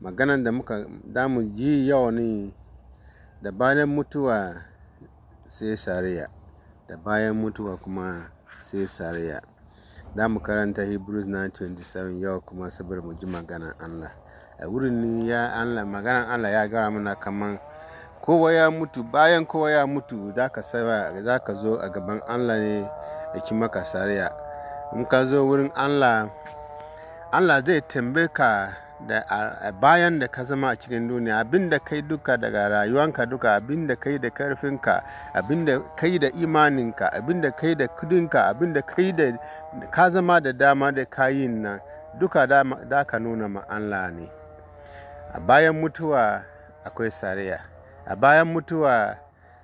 Maganan da muka damu ji yau ne da bayan mutuwa sai shari'a, da bayan mutuwa kuma sai shari'a. Za mu karanta Hebrews 9:27 yau kuma saboda mu ji maganan Allah. A wurin ne ya Allah, maganan Allah ya gaya mana kaman kowa ya mutu, bayan kowa ya mutu za ka zo a gaban Allah ne ya ci maka shari'a. In ka zo wurin Allah, Allah zai tambaye ka da bayan da ka zama a cikin duniya, abin da kai duka daga rayuwanka duka, abin da kai da karfinka, abin da kai da imaninka, abin da kai da kudinka, abin da kai da ka zama da dama da kayin nan, duka da ka nuna ma Allah ne. A bayan mutuwa akwai shari'a. A bayan mutuwa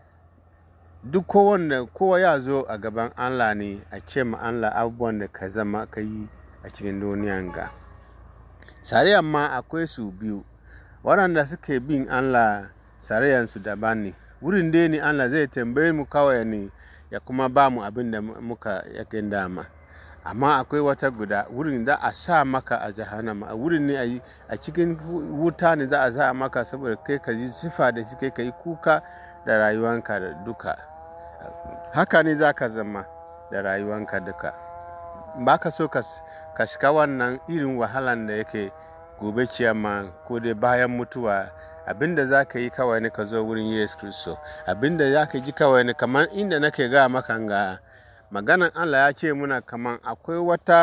duk kowa ya zo a gaban Allah ne a ce ma Allah abubuwan da ka zama ka yi a cikin duniyan ga. Shari'an ma akwai su biyu, waɗanda suke bin Allah shari'ansu daban ne. Wurin dai ne Allah zai tambaye mu kawai ne ya kuma ba mu abin da muka yakin dama. Amma akwai wata guda, wurin za a sa maka a jahannama, a wurin ne a cikin wuta ne za a sa maka saboda kai ka ji sifa da shi, kai ka yi kuka da rayuwanka da duka. Haka ne za ka zama da rayuwanka duka. Ba ka so ka shiga wannan irin wahalan da yake gobe ciyama ko dai bayan mutuwa. Abinda za ka yi kawai ne ka zo wurin Yesu Kristo. Abinda za ka ji kawai ne kamar inda nake ga maka ga maganan Allah ya ce muna kamar akwai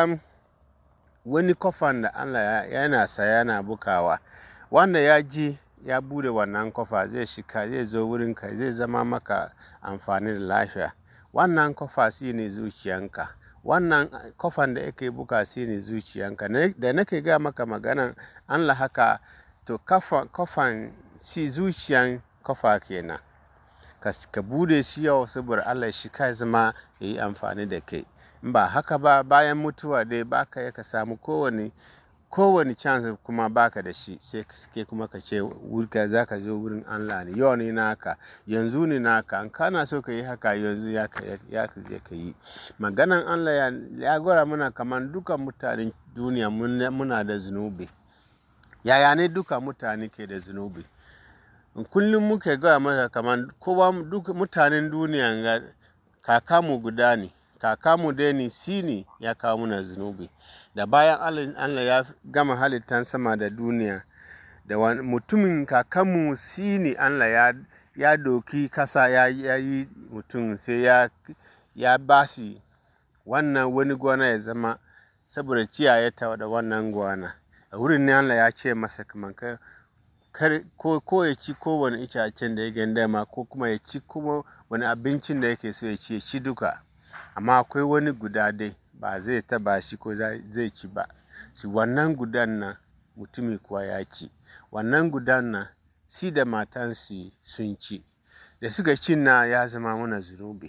wani kofan da Allah yana saya yana bukawa. Wanda ya ji ya bude wannan kofa zai shiga, zai zo wurinka, zai zama maka amfani da lafiya. Wannan kofa shi ne zuciyanka. Wannan kofan da yake buka shi ne zuciyanka. Da nake ga maka maganan Allah haka, to kofan shi zuciyan kofa kenan. Ka bude shi yau saboda Allah shi ka zama ya yi amfani da kai. In ba haka ba, bayan mutuwa dai ba ka ka samu kowane chance kuma baka da shi, sai ke kuma ka ce za ka zo wurin Allah ne. Yau ne naka, yanzu ne naka. In kana so ka yi haka yanzu ya je ka yi. Maganan Allah ya gwada mana kamar dukan mutanen duniya muna da zunubi. Yaya ne duka mutane ke da zunubi? Kullum muke gaya maka kamar kowa duk mutanen duniya kakamu guda ne. Kakamu dai ne, shi ne ya kawo mana zunubi. Da bayan Allah ya gama halittan sama da duniya, da mutumin kakanmu shi ne Allah ya doki kasa ya yi mutum, sai ya ba shi wani gona ya zama saboda ciyaye ta da wannan gona. A wurin ne Allah ya ce masa kamar ko ya ci kowane itacen da ya gandama, ko kuma ya ci kuma wani abincin da yake so ya ci duka. Amma akwai wani guda dai ba zai taba shi ko zai ci ba. Shi wannan gudan nan mutumi kuwa ya ci. Wannan gudan nan shi da matansi sun ci. Da suka ci na ya zama mana zunubi.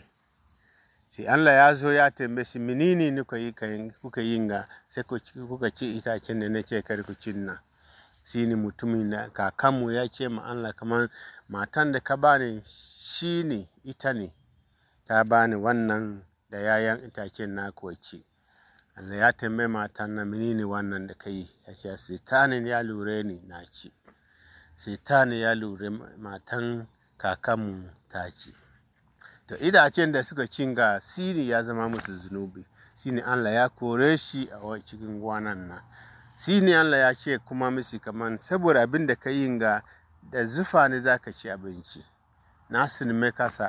Sai Allah ya zo ya tambaye shi, menene ne kuka yi ga sai kuka ci itacen da na ce kar ku ci na? Shi ne mutumin da kakanmu ya ce ma Allah kamar matan da ka bani shi ne, ita ne ta bani wannan da yayan itacen na kuwa ci. Allah ya tambaye matan nan, menene wannan da ka yi? Ya ce Satanin ya lura ni na ci. Satanin ya lura matan kakanmu ta ci. To itacen da suka cinga shi ne ya zama musu zunubi. Shi ne Allah ya kore shi a cikin gonan nan. Shi ne Allah ya ce kuma musu kamar saboda abin da ka yi ga da zufa ne za ka ci abinci. Na sinime kasa.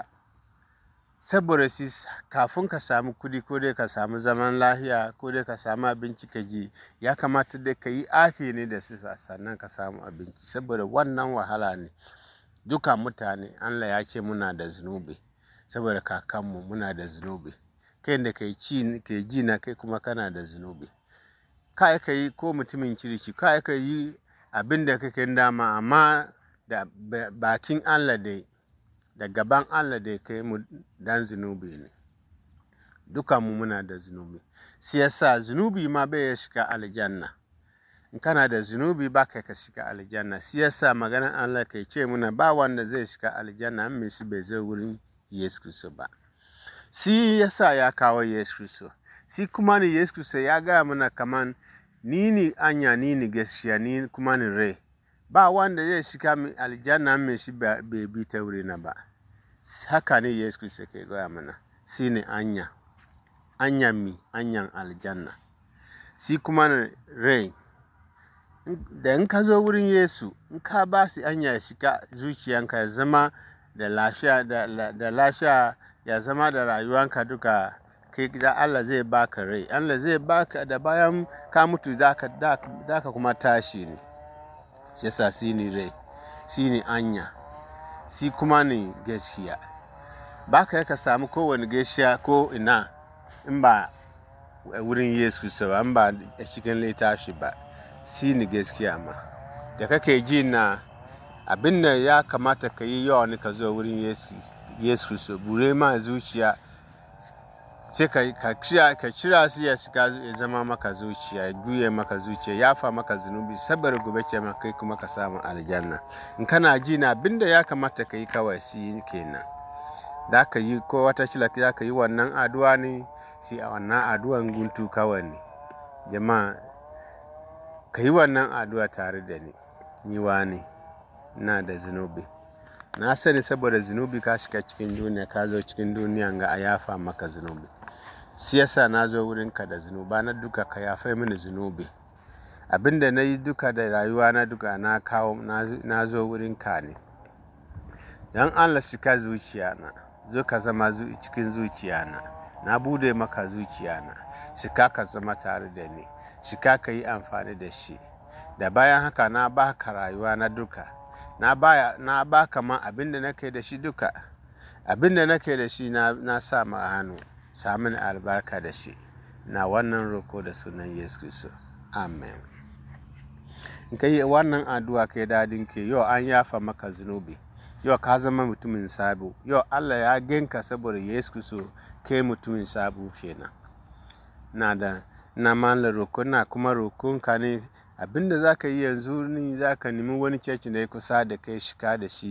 Saboda shi kafin ka samu kudi, ko dai ka samu zaman lafiya, ko dai ka samu abinci ka ji, ya kamata dai ka yi aiki ne da sifa sannan ka samu abinci. Saboda wannan wahala ne. Duka mutane Allah ya ce muna da zunubi. Saboda kakanmu muna da zunubi. Kai da ke ji na kai kuma kana da zunubi. Ka yi ko mutumin kirki, ka yi abin da kake dama, amma da bakin Allah dai, da gaban Allah dai kai mu dan zunubi ne. Dukanmu muna da zunubi. Shi yasa zunubi ma bai ya shiga aljanna. In kana da zunubi ba ka shiga aljanna. Shi yasa maganar Allah kai ce muna ba wanda zai shiga aljanna in shi bai zo wurin Yesu Kristo ba. Shi yasa ya kawo Yesu Kristo. Shi kuma ne Yesu Kristo ya gaya mana kamar ni ne anya, ni ne gaskiya, ni kuma ne rai. ba wanda zai shiga aljanna mai shi bai bi ta wurina ba. Haka ne Yesu Kristo ke gaya mana, shi ne anya anyan aljanna, shi kuma ne rai. Da in ka zo wurin Yesu, in ka ba shi anya ya shiga zuciyanka, ya zama da lafiya, ya zama da rayuwanka duka, kai da Allah zai baka rai. Allah zai baka, da bayan ka mutu da ka kuma tashi ne. Shi yasa shi ne rai, shi ne anya, shi kuma ne gaskiya. Ba ka ka samu kowane gaskiya ko ina in ba wurin Yesu Kristo ba, in ba a cikin littafi ba. Shi ne gaskiya ma. Da kake ji na abin da ya kamata ka yi yau ne, ka zo wurin Yesu Kristo, bude ma zuciya, sai ka cira shi ya shiga, ya zama maka zuciya, ya juye maka zuciya, ya fa maka zunubi, saboda gobe ce maka kai kuma ka samu aljanna. In kana ji na abin da ya kamata ka yi kawai shi kenan. Da ka yi ko wata shila za ka yi wannan addu'a ne, shi a wannan addu'an guntu kawai ne. Jama'a, ka yi wannan addu'a tare da ni. Ni wani ina da zunubi. Na sani saboda zunubi ka shiga cikin duniya, ka zo cikin duniya ga a yafa maka zunubi. Shi yasa na zo wurinka da zunuba na duka, ka yafe mini zunubi. Abin da na yi duka da rayuwa na duka na zo wurinka ne. Don Allah shiga zuciya na, zo ka zama cikin zuciya na. Na bude maka zuciya na, shiga ka zama tare da ni, shiga ka yi amfani da shi. Da bayan haka na baka rayuwa na duka, na baka ma abin da nake da shi duka. Abin da nake da shi na sa ma hannu, samun albarka da shi. Na wannan roko da sunan Yesu Kristo. Amen. In ka yi wannan addu'a kai dadin ke, yau an yafa maka zunubi. Yau ka zama mutumin sabo. Yau Allah ya ganka saboda Yesu Kristo, kai mutumin sabo kenan. Na mala roko, na kuma rokonka ne, abinda za ka yi yanzu ne, za ka nemi wani cecin da ya kusa da kai, shiga da shi.